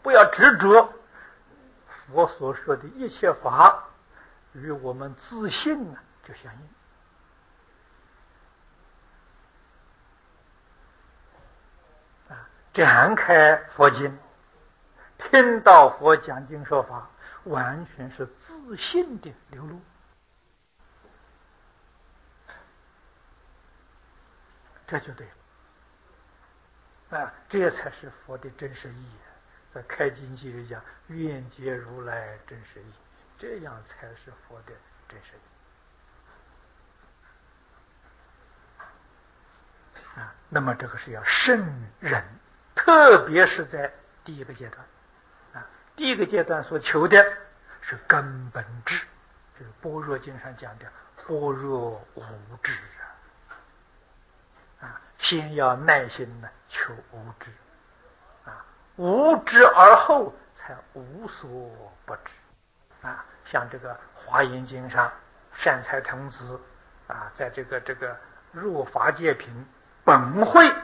不要执着佛所说的一切法与我们自信就相应。展开佛经，听到佛讲经说法，完全是自信的流露。这就对了这才是佛的真实意义。在开经记里讲，愿解如来真实义，这样才是佛的真实意那么这个是要胜忍，特别是在第一个阶段第一个阶段所求的是根本智，就是般若经上讲的般若无智先要耐心求无知无知而后才无所不知像这个华严经上善财童子在这个入法界品本会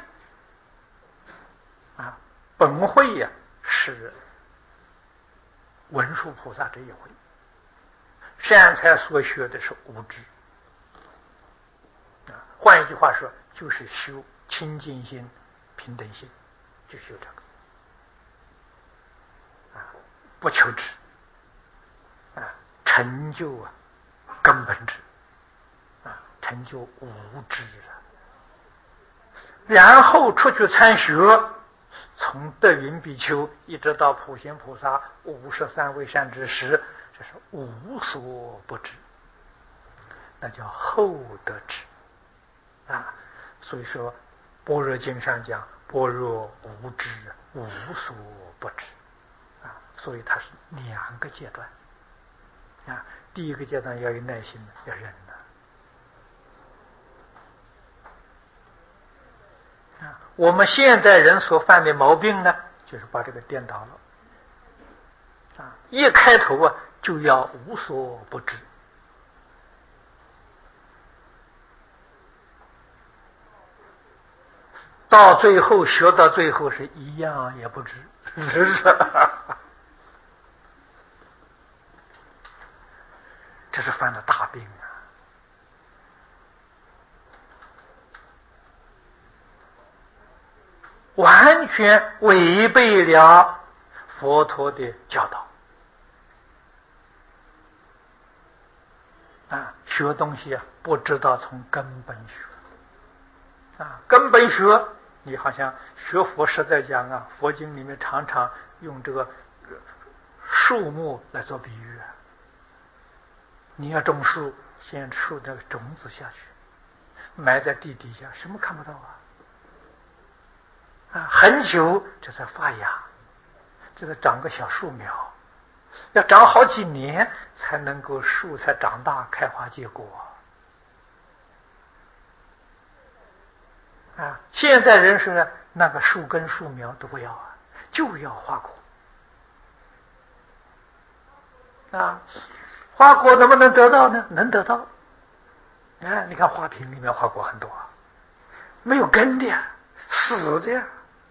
本会是文殊菩萨这一回，善财所学的是无知换一句话说，就是修清净心、平等心，就修这个不求知成就根本智成就无知然后出去参学，从德云比丘一直到普贤菩萨53位善知识，这是无所不知，那叫后得智所以说般若经上讲般若无知无所不知所以它是2个阶段第一个阶段要有耐心，要忍我们现在人所犯的毛病呢，就是把这个颠倒了一开头就要无所不知到最后学到最后是一样也不知这是犯了大病完全违背了佛陀的教导学东西不知道从根本学根本学，你好像学佛实在讲佛经里面常常用这个树木来做比喻你要种树，先树这个种子下去，埋在地底下，什么看不到很久这才发芽，这才长个小树苗，要长好几年才能够树才长大开花结果现在人说那个树根树苗都不要就要花果花果能不能得到呢？能得到你看花瓶里面花果很多没有根的死的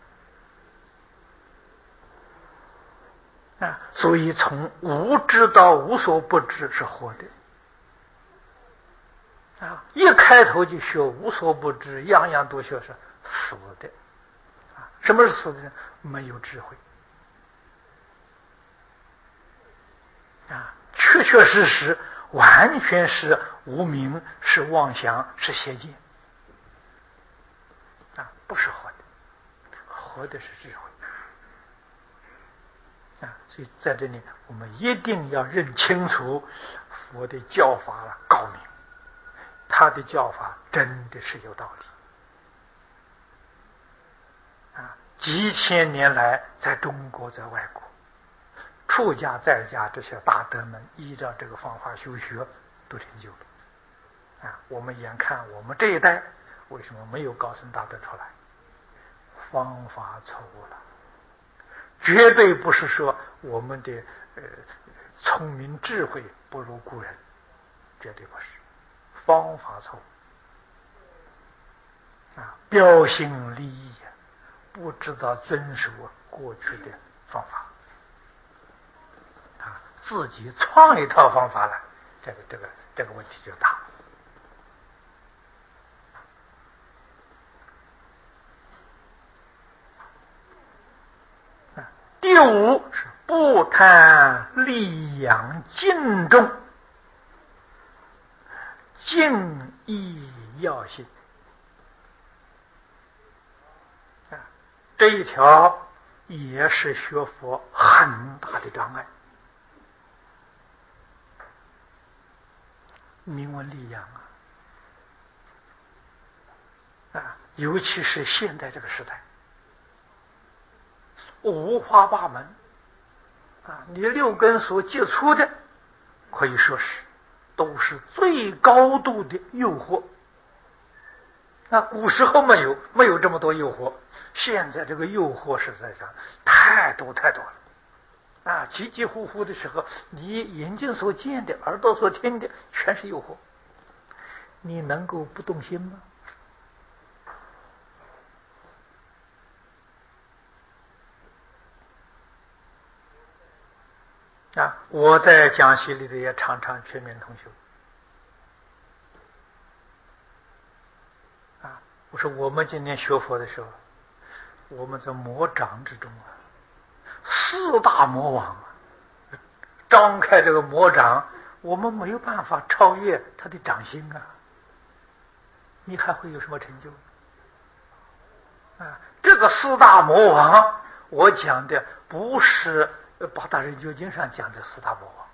所以从无知到无所不知是活的一开头就学无所不知，样样都学是死的什么是死的呢？没有智慧确确实实完全是无明，是妄想，是邪见不是活的，活的是智慧所以在这里我们一定要认清楚佛的教法高明，他的教法真的是有道理几千年来在中国在外国出家在家这些大德们依照这个方法修学都成就了我们眼看我们这一代为什么没有高僧大德出来？方法错误了，绝对不是说我们的聪明智慧不如古人，绝对不是，方法错误标新立异不知道遵守过去的方法自己创一套方法来，这个问题就大了。第五是不贪利养敬重，敬意要信这一条也是学佛很大的障碍。名闻利养尤其是现在这个时代，五花八门你六根所接触的，可以说是都是最高度的诱惑。古时候没有这么多诱惑，现在这个诱惑实在上太多了几几乎乎的时候，你眼睛所见的，耳朵所听的，全是诱惑，你能够不动心吗？我在讲习里头也常常劝勉同学我说我们今天学佛的时候，我们在魔掌之中四大魔王张开这个魔掌，我们没有办法超越他的掌心你还会有什么成就这个四大魔王，我讲的不是八大人觉经上讲的四大魔王，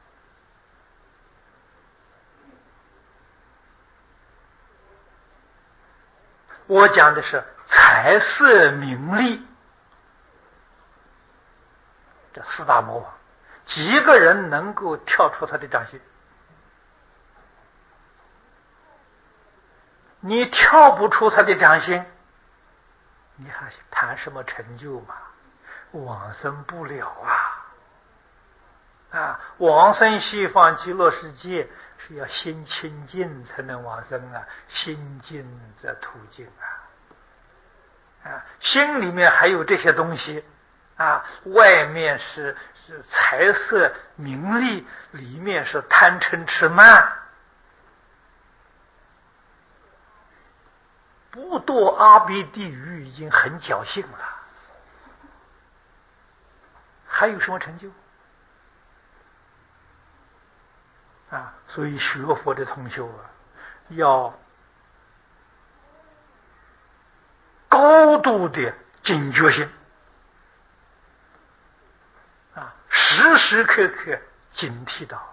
我讲的是财色名利这四大魔王，几个人能够跳出他的掌心？你跳不出他的掌心，你还谈什么成就嘛？往生不了往生西方极乐世界是要心清净才能往生心净则途径心里面还有这些东西外面是财色名利，里面是贪嗔痴慢，不堕阿鼻地狱已经很侥幸了，还有什么成就所以学佛的同修要高度的警觉性时时刻刻警惕到。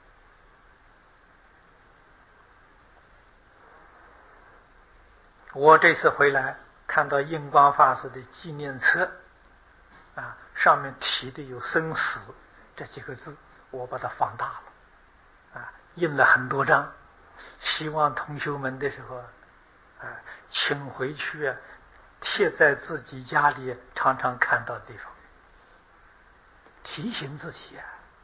我这次回来看到印光法师的纪念册上面提的有生死这几个字，我把它放大了印了很多张，希望同学们的时候请回去贴在自己家里常常看到的地方，提醒自己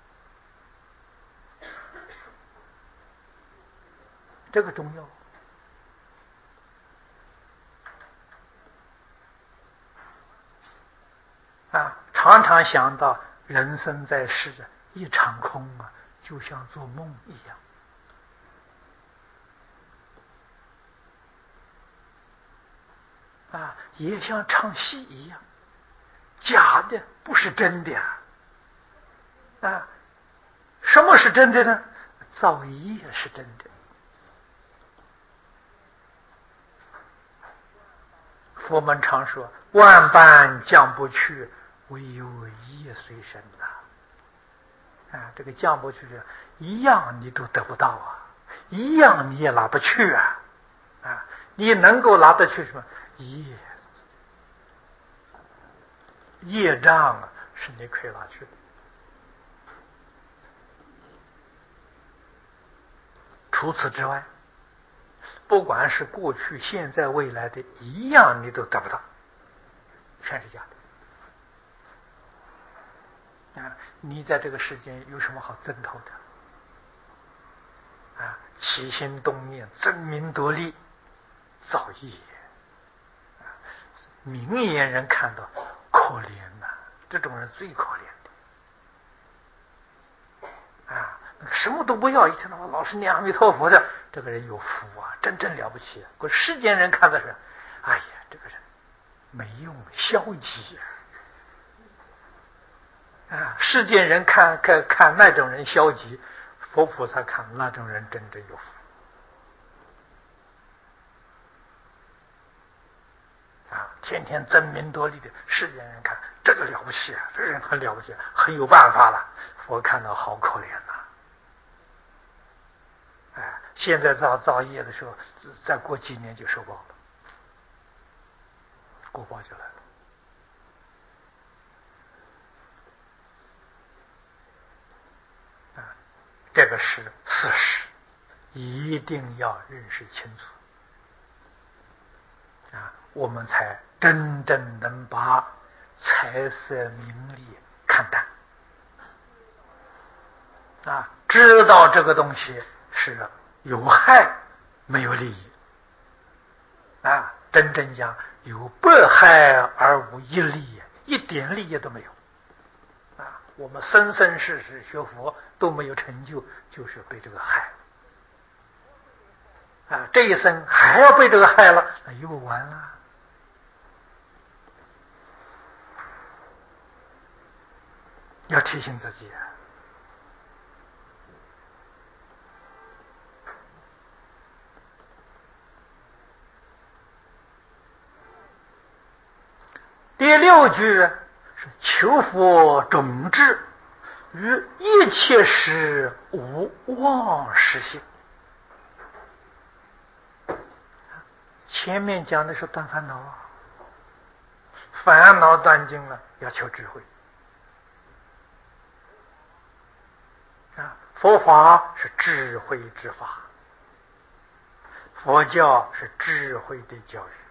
这个重要常常想到人生在世一场空就像做梦一样也像唱戏一样，假的不是真的什么是真的呢？造业是真的。佛门常说万般降不去，唯有业随身这个降不去一样你都得不到一样你也拿不去你能够拿得去什么？业障是你可以拿去的。除此之外，不管是过去现在未来的，一样你都得不到，全是假的你在这个世间有什么好争头的起心动念争名夺利造业明眼人看到可怜这种人最可怜什么都不要，一听到老是念阿弥陀佛的，这个人有福啊，真了不起。可世间人看的是，哎呀，这个人没用，消极啊！世间人看那种人消极，佛菩萨看那种人真有福啊！天天争名夺利的世间人看这个了不起啊，这个人很了不起，很有办法了。佛看到好可怜呐！哎，现在造业的时候，再过几年就受报了，果报就来了。这个是事实，一定要认识清楚啊，我们才真正能把财色名利看淡啊，知道这个东西是有害没有利益啊，真正讲有百害而无一利，一点利益都没有啊。我们生世学佛都没有成就，就是被这个害啊，这一生还要被这个害了，那又完了。要提醒自己啊。第6句是求佛种智，于一切时无妄实性。前面讲的是断烦恼啊，烦恼断尽了，要求智慧啊。佛法是智慧之法，佛教是智慧的教育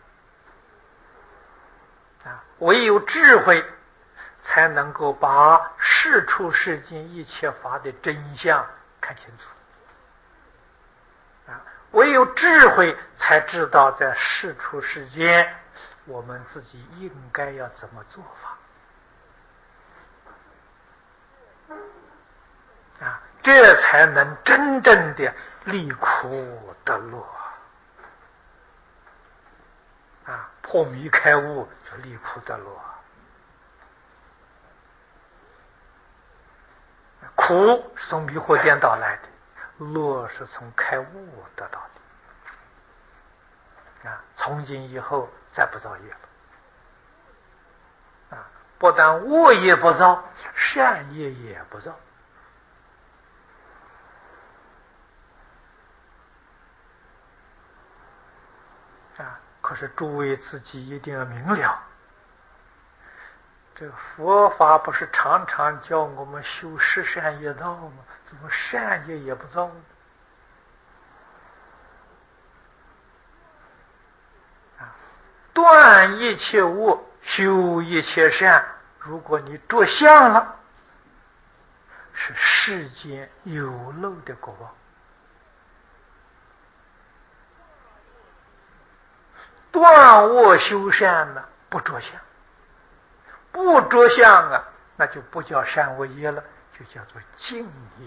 啊。唯有智慧，才能够把世出世间一切法的真相看清楚啊。唯有智慧，才知道在世出世间我们自己应该要怎么做法啊，这才能真正的离苦得乐啊！破迷开悟就离苦得乐，苦是从迷惑颠倒来的，乐是从开悟得到的啊！从今以后再不造业了啊！不但恶业不造，善业也不造啊！可是诸位自己一定要明了，这个佛法不是常常教我们修十善业道吗？怎么善业也不造呢？断一切恶，修一切善。如果你着相了，是世间有漏的果报。断恶修善呢，不着相，不着相啊，那就不叫善恶业了，就叫做净业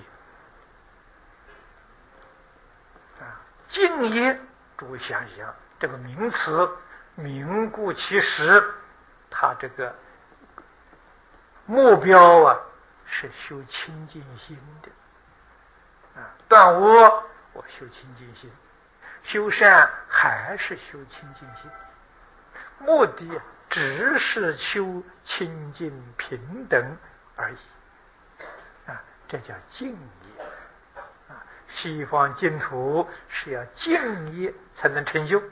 啊。净业，诸位想想，这个名词名顾其实，它这个目标啊是修清净心的啊。断恶我修清净心，修善还是修清净心，目的只是修清净平等而已啊，这叫净业啊。西方净土是要净业才能成就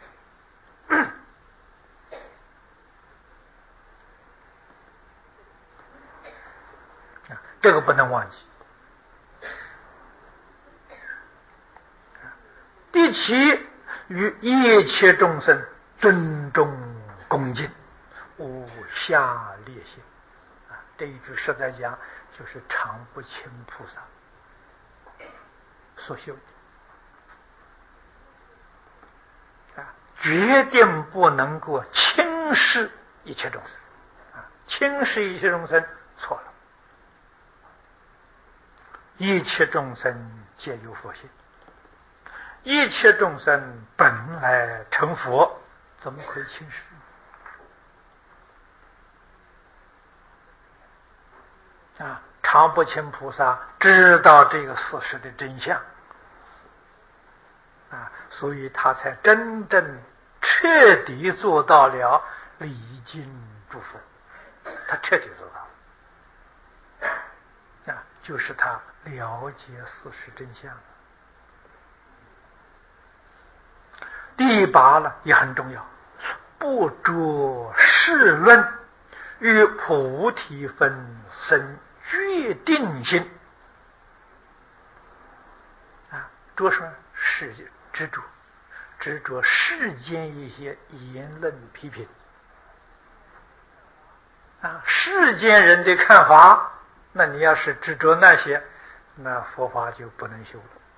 这个不能忘记。第7，与一切众生尊重恭敬，无下劣行啊。这一句实在讲，就是常不轻菩萨所修的啊，决定不能够轻视一切众生啊，轻视一切众生错了。 一切众生皆有佛性，一切众生本来成佛，怎么可以轻视？常不轻菩萨知道这个事实的真相所以他才真正彻底做到了礼敬诸佛，他彻底做到就是他了解事实真相。第八呢也很重要，不着世论，与菩提分生决定心着什么？是执着世间一些言论批评世间人的看法，那你要是执着那些，那佛法就不能修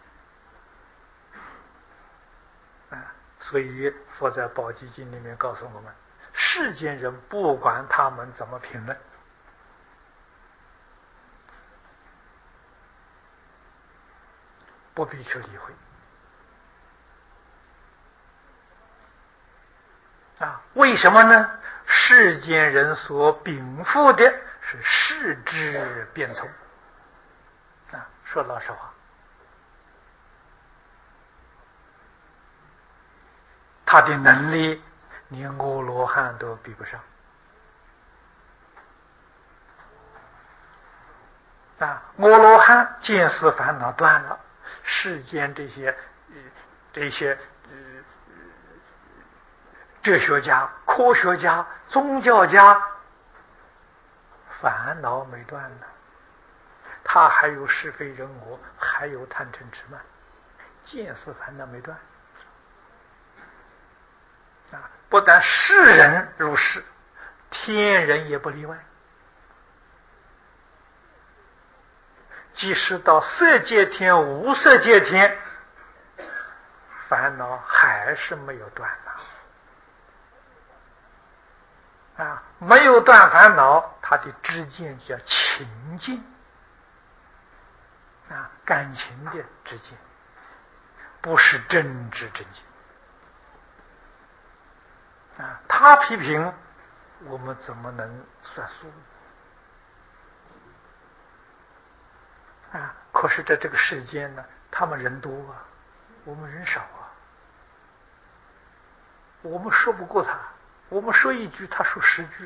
了所以佛在《宝积经》里面告诉我们，世间人不管他们怎么评论，不必去理会为什么呢？世间人所禀赋的是世智辩聪说老实话，他的能力连阿罗汉都比不上阿罗汉见思烦恼断了，世间这些哲学家、科学家、宗教家烦恼没断呢，他还有是非人我，还有贪嗔痴慢，见思烦恼没断不但世人如是，天人也不例外。即使到色界天、无色界天，烦恼还是没有断没有断烦恼，他的知见叫情见感情的知见，不是真知真见他批评我们怎么能算数可是在这个世间呢，他们人多我们人少我们说不过他，我们说一句他说10句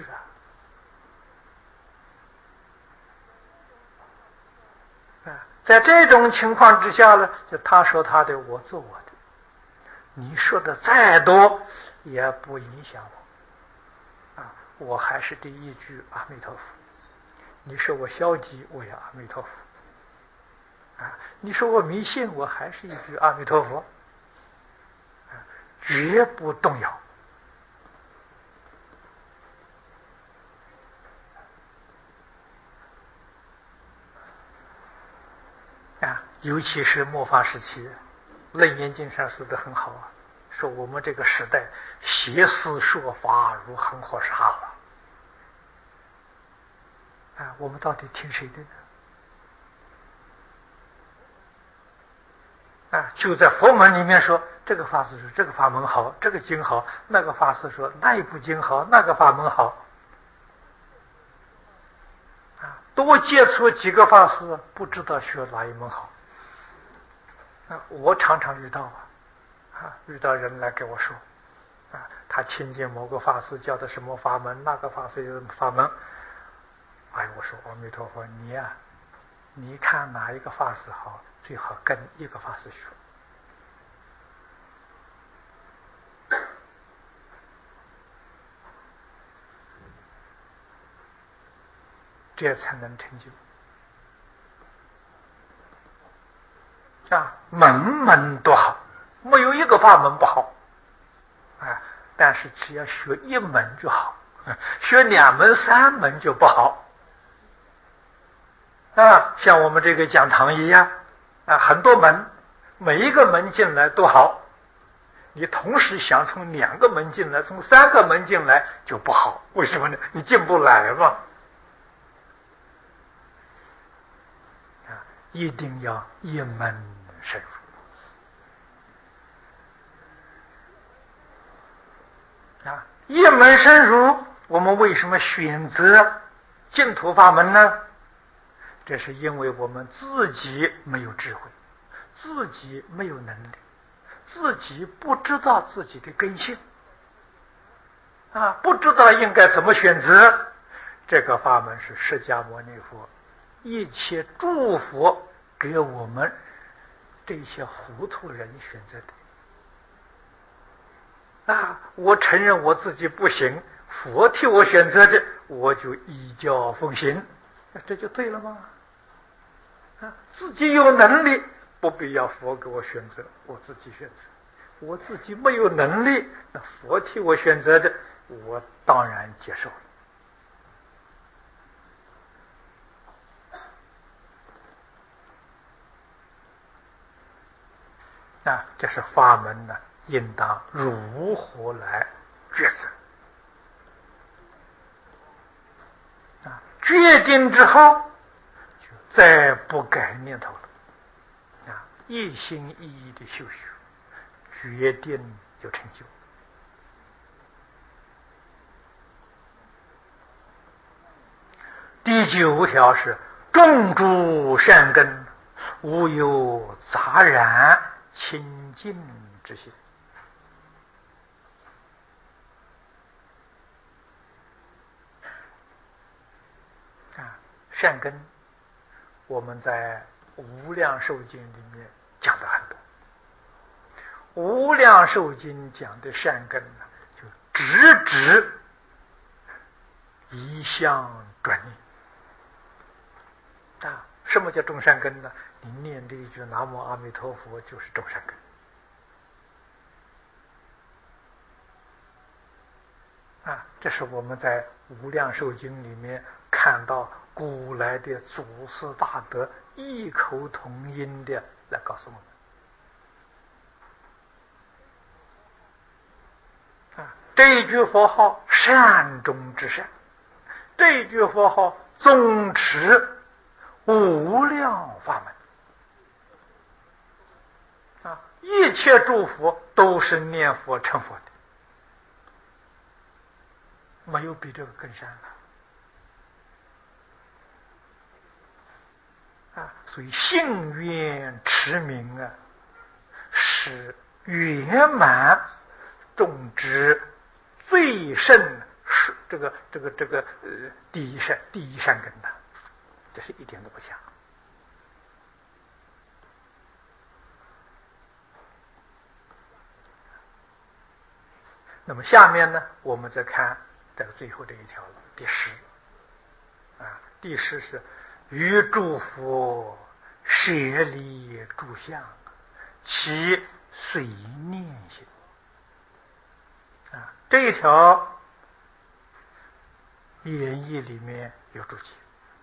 在这种情况之下呢，就他说他的，我做我的，你说的再多也不影响我我还是第一句阿弥陀佛。你说我消极，我也阿弥陀佛你说我迷信，我还是一句阿弥陀佛绝不动摇尤其是末法时期，楞严经上说的很好说我们这个时代邪思说法如恒河沙了我们到底听谁的呢就在佛门里面说，这个法师说这个法门好，这个经好，那个法师说那一部经好，那个法门好多接触几个法师，不知道学哪一门好我常常遇到遇到人来跟我说他亲近某个法师教的什么法门，那个法师有什么法门我说阿弥陀佛，你看哪一个法师好，最好跟一个法师学这才能成就门门都好，没有一个法门不好但是只要学一门就好学2门3门就不好像我们这个讲堂一样很多门，每一个门进来都好，你同时想从2个门进来，从3个门进来就不好，为什么呢？你进不来嘛一定要一门深入啊！一门深入，我们为什么选择净土法门呢？这是因为我们自己没有智慧，自己没有能力，自己不知道自己的根性啊，不知道应该怎么选择。这个法门是释迦牟尼佛一切诸佛给我们这些糊涂人选择的啊！我承认我自己不行，佛替我选择的，我就依教奉行，这就对了吗？啊，自己有能力，不必要佛给我选择，我自己选择。我自己没有能力，那佛替我选择的，我当然接受。啊，这是法门呢，应当如何来抉择？啊，决定之后，就再不改念头了。啊，一心一意的修学，决定有成就。第9条是种诸善根，无有杂染，清净之心。啊，善根，我们在《无量寿经》里面讲的很多。《无量寿经》讲的善根呢，就直指一向转念。啊，什么叫种善根呢？你念这一句南无阿弥陀佛就是种善根。啊，这是我们在《无量寿经》里面看到古来的祖师大德异口同音的来告诉我们。啊，这一句佛号善中之善，这一句佛号总持无量法门。啊，一切诸佛都是念佛成佛的。没有比这个更善了啊！所以信愿持名啊，是圆满种植最胜第一善根的，这是一点都不假。那么下面呢，我们再看这个最后这一条了，第10啊，第10是于诸佛舍离诸相，其随念心。啊，这一条演义里面有注解。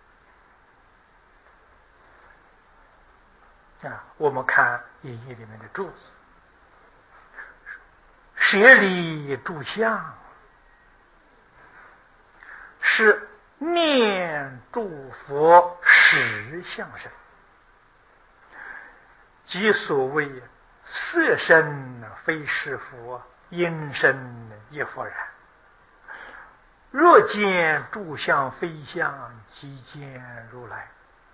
啊，我们看演义里面的注字，舍离诸相是念诸佛实相身，即所谓色身非是佛，音声亦复然。若见诸相非相，即见如来。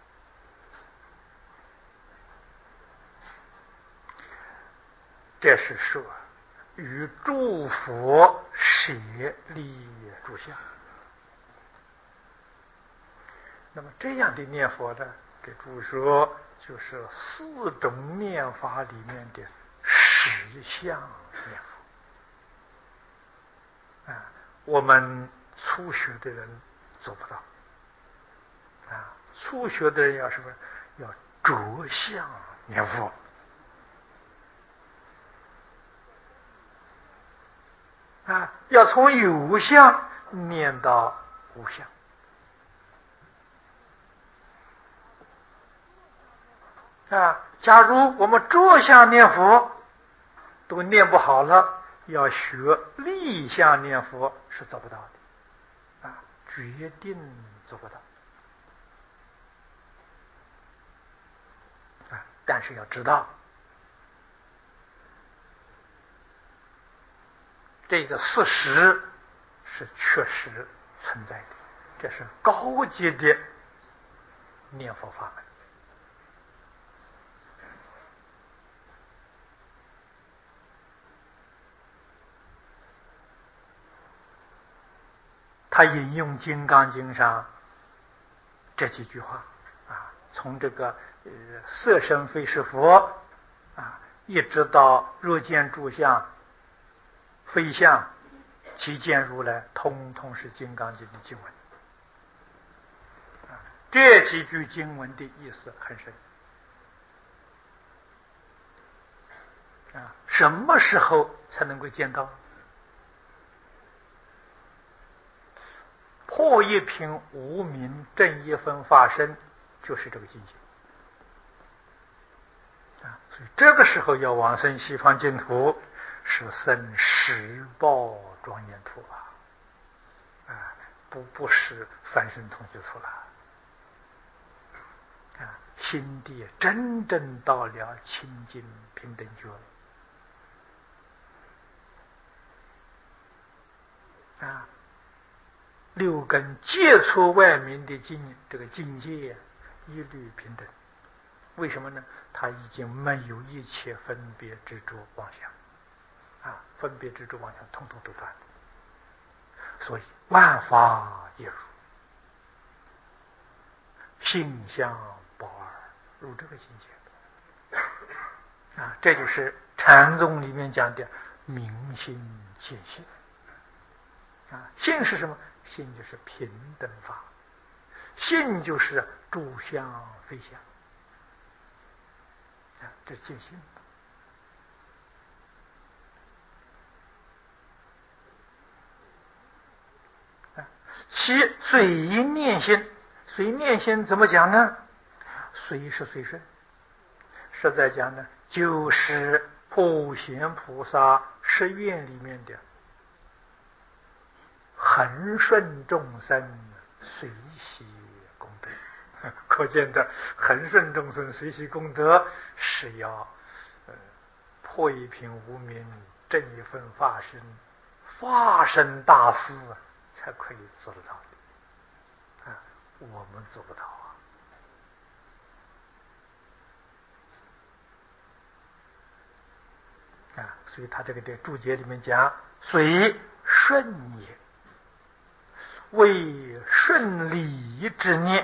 这是说与诸佛舍离诸相。那么这样的念佛呢，给诸说就是4种念法里面的实相念佛。啊，我们初学的人做不到。啊，初学的人要什么？要着相念佛。啊，要从有相念到无相。啊，假如我们着相念佛都念不好了，要学立相念佛是做不到的。啊，决定做不到。 但是要知道，这个事实是确实存在的，这是高级的念佛法门。他引用《金刚经》上这几句话啊，从这个色身非是佛啊，一直到若见诸相非相，其见如来，通通是《金刚经》的经文。这几句经文的意思很深啊！什么时候才能够见到？破一品无明正一分法身，就是这个境界啊！所以这个时候要往生西方净土，是生十报庄严土啊！不是凡圣同居土了啊！心地真正到了清净平等觉啊！六根接触外面的这个境界一律平等。为什么呢？他已经没有一切分别执着妄想啊，分别执着妄想统统都断了，所以万法一如，性相不二，入这个境界啊，这就是禅宗里面讲的明心见性啊。性是什么？性就是平等法，性就是诸相非相啊，这是见性。其随念心，随念心怎么讲呢？随是随顺，实在讲呢，就是普贤菩萨十愿里面的恒顺众生随喜功德。可见的恒顺众生随喜功德是要破一品无明正一分法身，法身大事才可以做得到的啊！我们做不到啊！所以他这个的注解里面讲，随顺也，为顺理之念，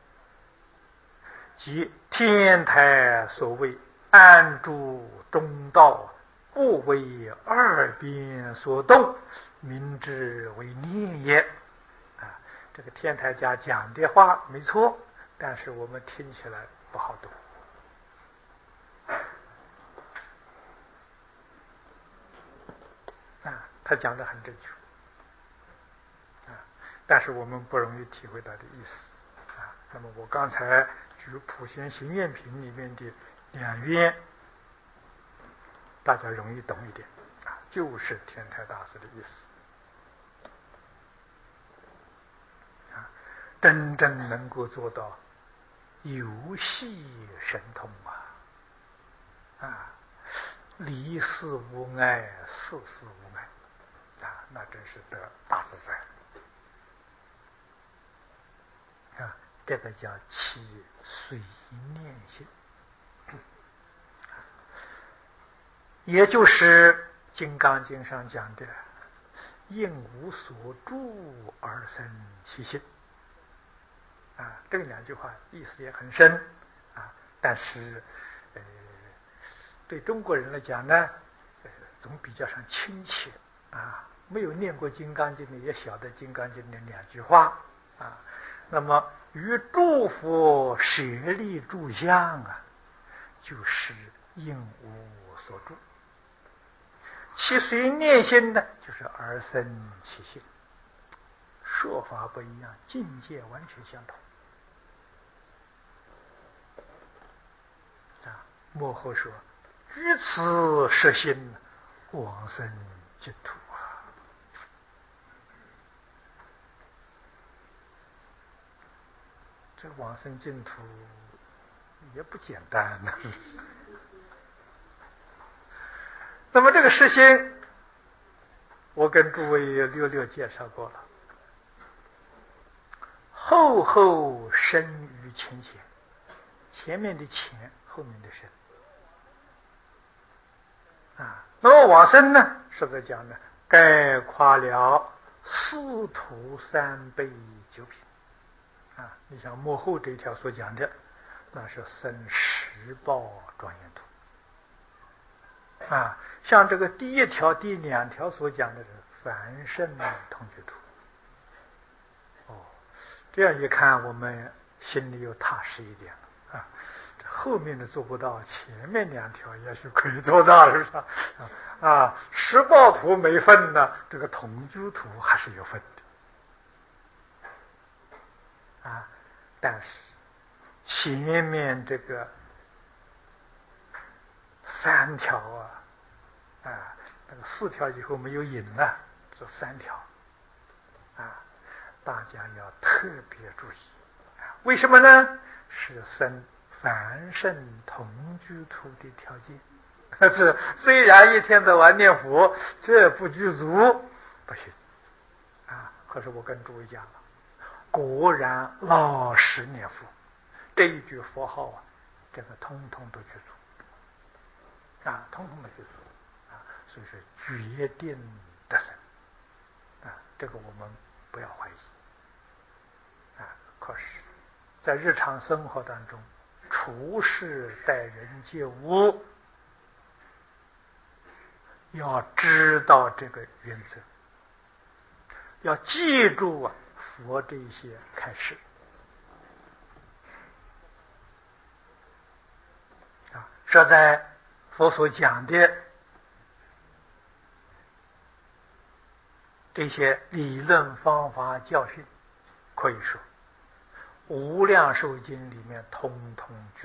即天台所谓安住中道，不为二边所动，名之为念也啊！这个天台家讲的话没错，但是我们听起来不好懂啊！他讲的很正确啊，但是我们不容易体会到的意思啊。那么我刚才举普贤行愿品里面的两愿，大家容易懂一点啊，就是天台大师的意思啊，真正能够做到游戏神通啊，离事无碍，事事无碍啊，那真是得大自在啊！这个叫起随念心，也就是《金刚经》上讲的应无所住而生其心啊，这两句话意思也很深啊，但是对中国人来讲呢，总比较上亲切啊，没有念过《金刚经》的也晓得《金刚经》的两句话啊。那么于诸佛舍利住相啊，就是应无所住；其随念心呢，就是而生其心。说法不一样，境界完全相同啊。幕后说，于此实心，往生净土啊。这往生净土也不简单呢。那么这个实心，我跟诸位略略介绍过了。厚厚深于浅显，前面的浅，后面的深。那么往生呢，是在讲呢，概括了四土三辈九品。你像幕后这一条所讲的，那是生十报庄严土。像这个第一条、第两条所讲的是凡圣同居土。这样一看，我们心里又踏实一点了。这后面的做不到，前面两条也许可以做到，是吧？十报土没分呢，这个同居土还是有分的。但是前面这个三条那个四条以后没有引了，这三条大家要特别注意。为什么呢？是生凡圣同居土的条件。是虽然一天到晚念佛，这不具足不行。可是我跟诸位讲了，果然老实念佛，这一句佛号这个通通都具足。通通的具足。所以说决定得生。这个我们不要怀疑。可是在日常生活当中，处事待人接物，要知道这个原则，要记住佛这些开示。这在佛所讲的这些理论方法教训，可以说无量寿经里面通通具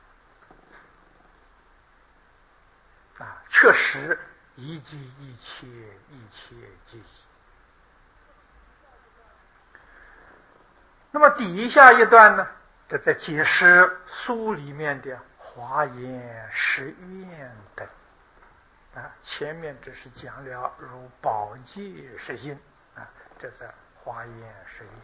足。确实一即一切，一切即一。那么底下一段呢，这在解释书里面的华严十愿等。前面只是讲了如宝戒十心，这在华严十愿。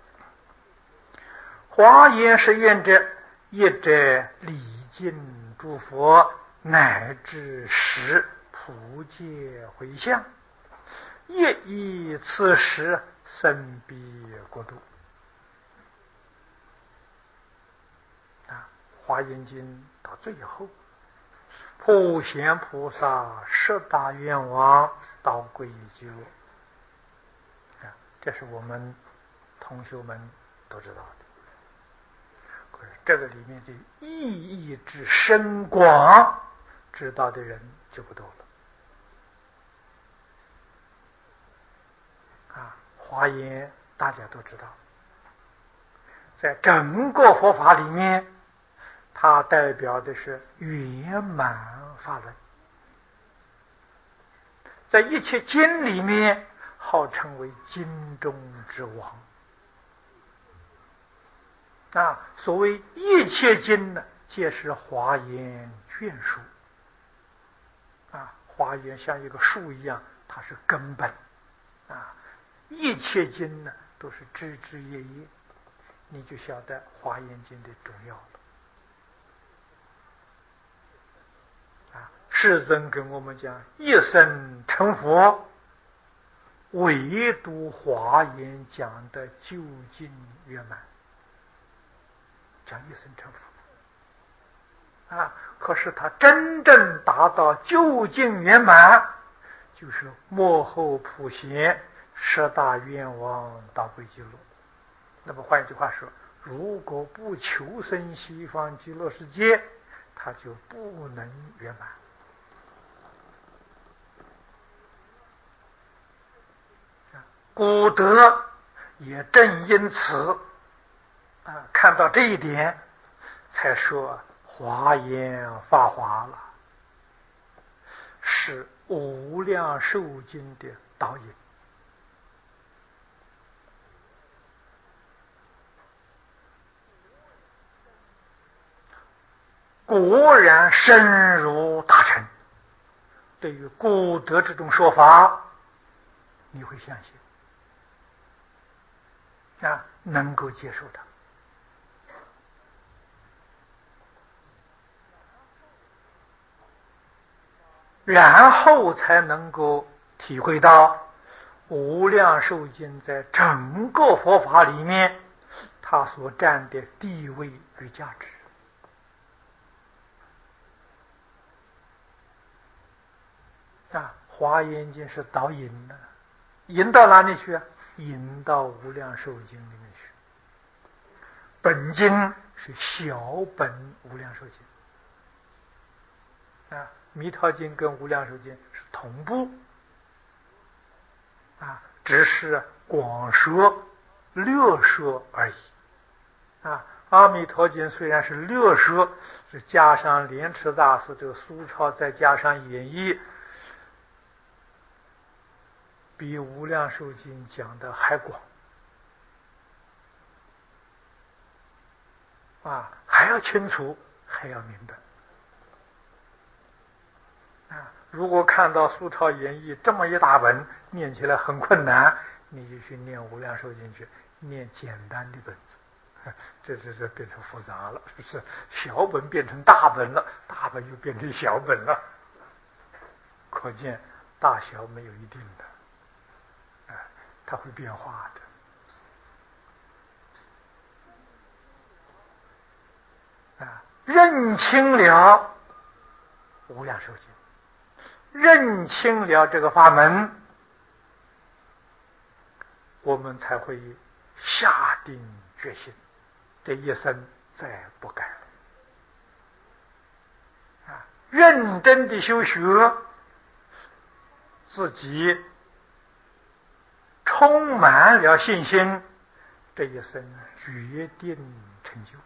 华严十愿者，一者礼敬诸佛，乃至十普界回向，一以此时生彼国度。华严经到最后，普贤菩萨十大愿望到归究。这是我们同学们都知道的。可是这个里面的意义之深广，知道的人就不多了。华严大家都知道，在整个佛法里面，它代表的是圆满法轮。在一切经里面，号称为经中之王。所谓一切经呢，皆是华严眷属。华严像一个树一样，它是根本。一切经呢，都是枝枝叶叶，你就晓得华严经的重要了。世尊跟我们讲，一生成佛，唯独华严讲的究竟圆满，讲一生成佛。可是他真正达到究竟圆满，就是末后普贤十大愿望到归极乐。那么换一句话说，如果不求生西方极乐世界，他就不能圆满。古德也正因此看到这一点，才说华严法华了，是无量寿经的导引。 果然深入大乘。对于古德这种说法，你会相信啊，能够接受它，然后才能够体会到无量寿经在整个佛法里面它所占的地位与价值。啊，华严经是导引的，引到哪里去啊？引到无量寿经里面去。本经是小本无量寿经啊，弥陀经跟无量寿经是同步啊，只是广说略说而已啊。阿弥陀经虽然是略说，是加上莲池大师这个苏超，再加上演绎，比无量寿经讲的还广啊，还要清楚，还要明白啊。如果看到苏超演绎这么一大本，念起来很困难，你就去念无量寿经去，念简单的本子。这变成复杂了，是小本变成大本了，大本又变成小本了，可见大小没有一定的，它会变化的认清了无量寿经，认清了这个法门，我们才会下定决心，这一生再不改认真的修学，自己充满了信心，这一生决定成就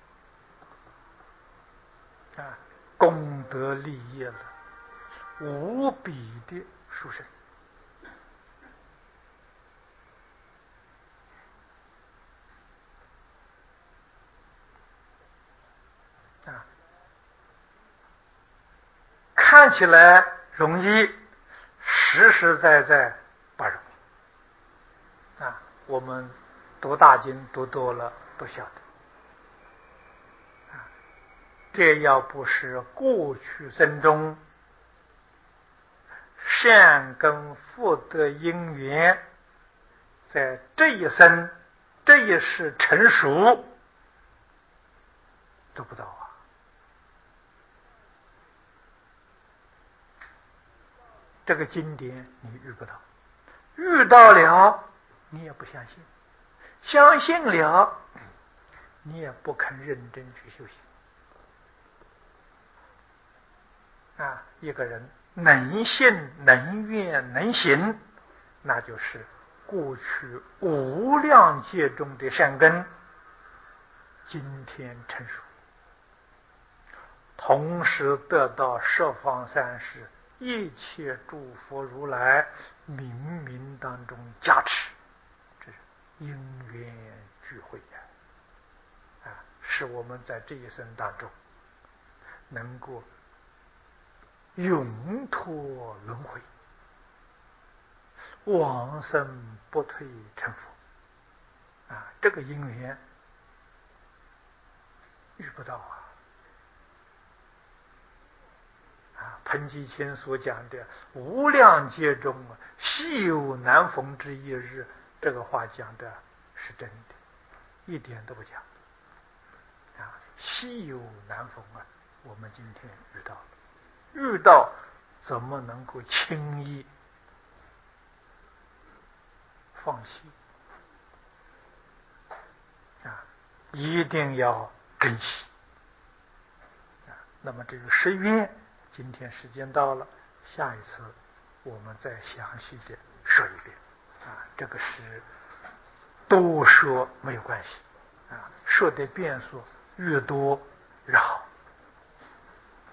功德利益了，无比的殊胜看起来容易，实实在在不容易我们读大经读多了都晓得这要不是过去生中善根福德因缘在这一生这一世成熟，做不到这个经典你遇不到，遇到了你也不相信，相信了你也不肯认真去修行一个人能信能愿能行，那就是过去无量劫中的善根今天成熟，同时得到十方三世一切诸佛如来冥冥当中加持，这是因缘聚会使我们在这一生当中能够永脱轮回，往生不退成佛这个因缘遇不到彭基谦所讲的无量劫中稀有难逢之一日，这个话讲的是真的，一点都不假稀有难逢我们今天遇到了，遇到怎么能够轻易放弃一定要珍惜那么这个誓愿，今天时间到了，下一次我们再详细的说一遍这个是多说没有关系说的变数越多越好。